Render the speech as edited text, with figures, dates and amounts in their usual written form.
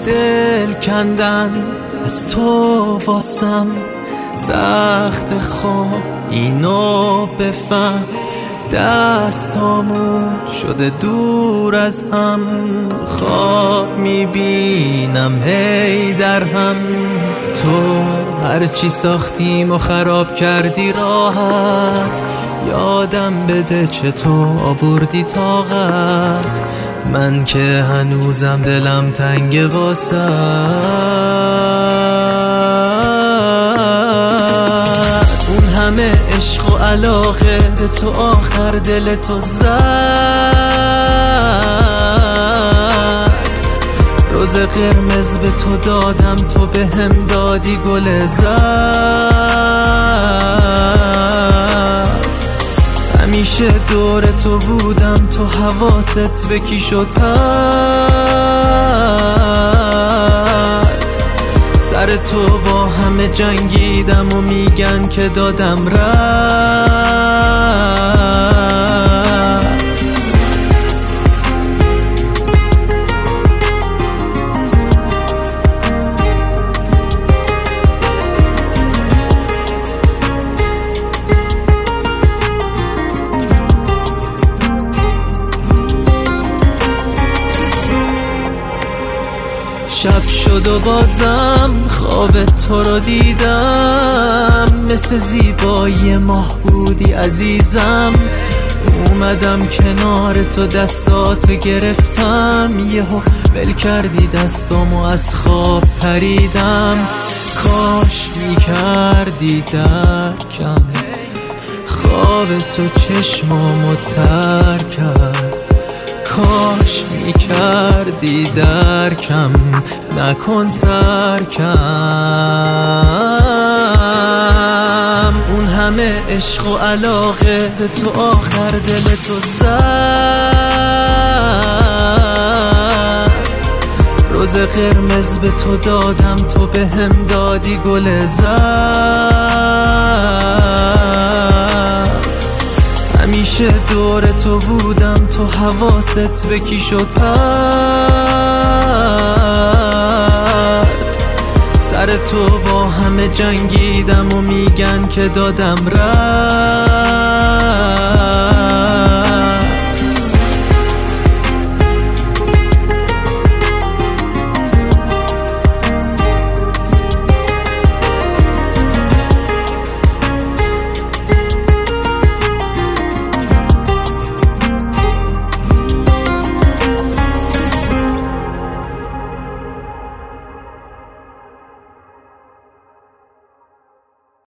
دل کندن از تو واسم سخت، خواب اینو بفهم. دستامون شده دور از هم، خواب میبینم هی در هم. تو هرچی ساختیم و خراب کردی راحت، یادم بده چطور آوردی طاقت. من که هنوزم دلم تنگ واسه اون همه عشق و علاقه به تو، آخر دل تو زد. روز قرمز به تو دادم، تو به هم دادی گل زد. همیشه دور تو بودم، تو حواست به کی شد پد. سر تو با همه جنگیدم و میگن که دادم رد. شب شد و بازم خواب تو رو دیدم، مثل زیبایی ماه بودی عزیزم. اومدم کنار تو، دستاتو گرفتم، یهو ول کردی دستامو، از خواب پریدم. کاش میکردی درکم، خواب تو چشمامو تر کرد. کاش میکردی درکم، نکن ترکم. اون همه عشق و علاقه به تو، آخر دل تو زد. روز قرمز به تو دادم، تو به هم دادی گل زد. همیشه دور تو بودم، تو حواست به کی شد پد. سر تو با همه جنگیدم و میگن که دادم رد.